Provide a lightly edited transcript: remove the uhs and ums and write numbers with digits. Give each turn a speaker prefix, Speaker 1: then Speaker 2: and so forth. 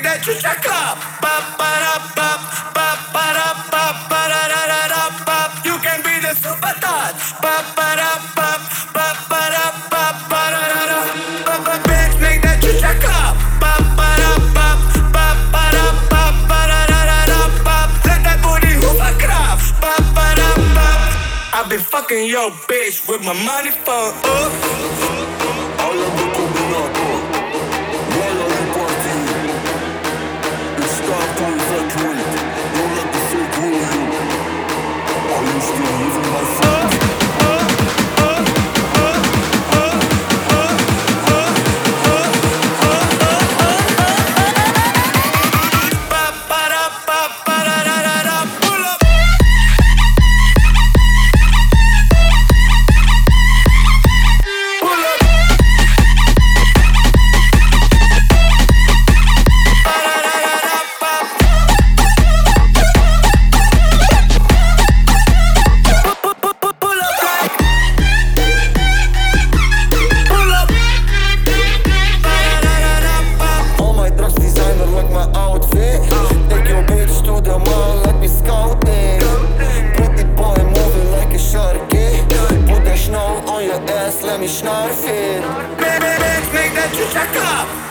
Speaker 1: that you check up. Ba ba da ba ba ba da ba ba da da da da ba. You can be the superstar. Ba ba da ba ba ba da ba ba da da da. Ba ba bitch, make that you check up. Ba ba da ba ba ba da ba ba da da da da ba. Let that booty hoover crap. Ba ba da ba. I've been fucking your bitch with my money phone.
Speaker 2: I am the combinator. Why are you partying? It's time to evacuate. Don't let the fake rule you. Are you still living my friend?
Speaker 1: Let me snort it. Make that you check up.